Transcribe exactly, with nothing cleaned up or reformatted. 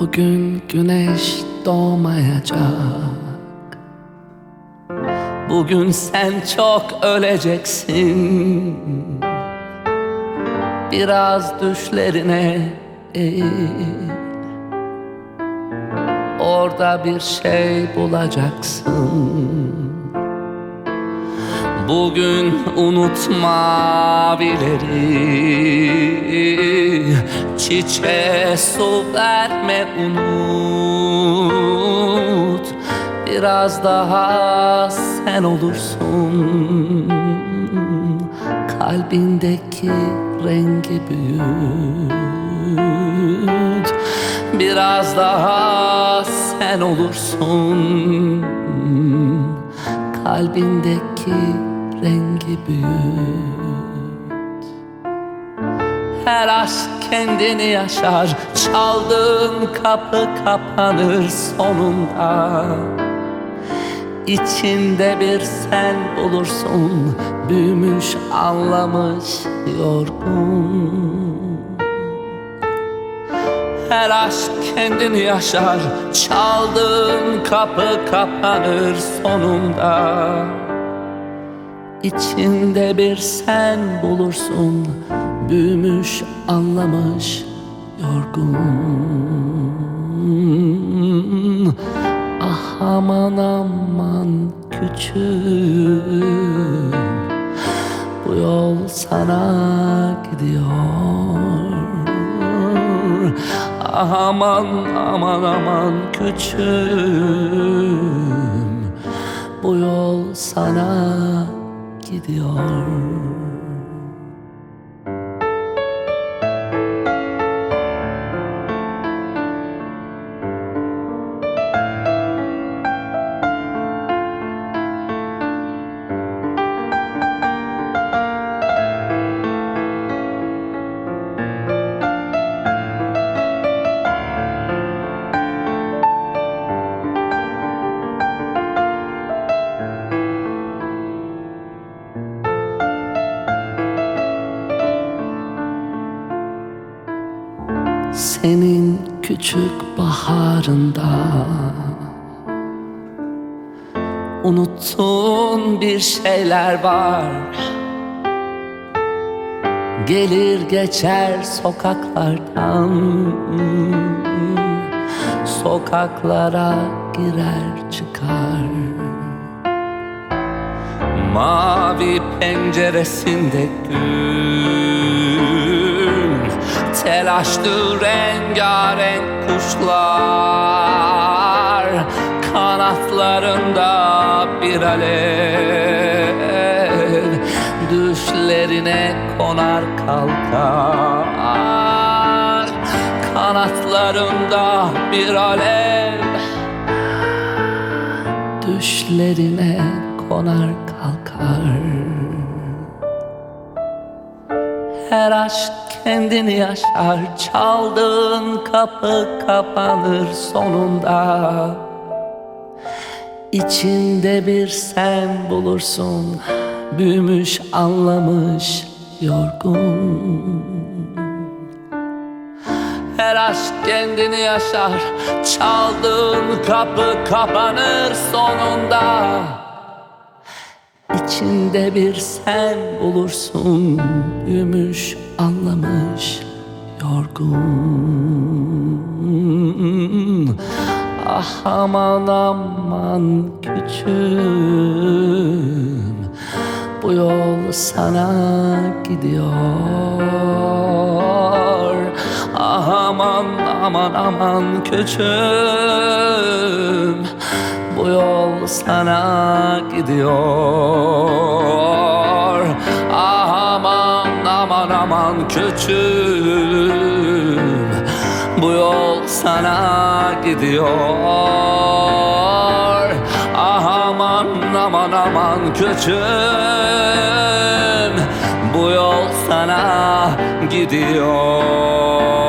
Bugün güneş doğmayacak. Bugün sen çok öleceksin. Biraz düşlerine eğil. Orada bir şey bulacaksın. Bugün unut mavileri, çiçeğe su verme, unut. Biraz daha sen olursun. Kalbindeki rengi büyüt. Biraz daha sen olursun. Kalbindeki rengi büyüt. Her aşk kendini yaşar. Çaldığın kapı kapanır sonunda. İçinde bir sen bulursun. Büyümüş, anlamış, yorgun. Her aşk kendini yaşar. Çaldığın kapı kapanır sonunda. İçinde bir sen bulursun. Büyümüş, anlamış, yorgun. Ah aman aman küçüğüm, bu yol sana gidiyor. Ah aman aman aman küçüğüm, bu yol sana gidiyor. Senin küçük baharında unuttuğun bir şeyler var. Gelir geçer sokaklardan, sokaklara girer çıkar. Mavi penceresinde gün, telaşlı rengarenk kuşlar, kanatlarında bir alev, düşlerine konar kalkar. Kanatlarında bir alev, düşlerine konar kalkar. Her aşk kendini yaşar. Çaldığın kapı kapanır sonunda. İçinde bir sen bulursun. Büyümüş, anlamış, yorgun. Her aşk kendini yaşar. Çaldığın kapı kapanır sonunda. İçinde bir sen bulursun. Büyümüş, anlamış, yorgun. Ah aman aman küçüğüm, bu yol sana gidiyor. Ah aman aman aman küçüğüm, bu yol sana gidiyor. Ah aman aman aman küçüğüm, bu yol sana gidiyor. Ah aman aman aman küçüğüm, bu yol sana gidiyor.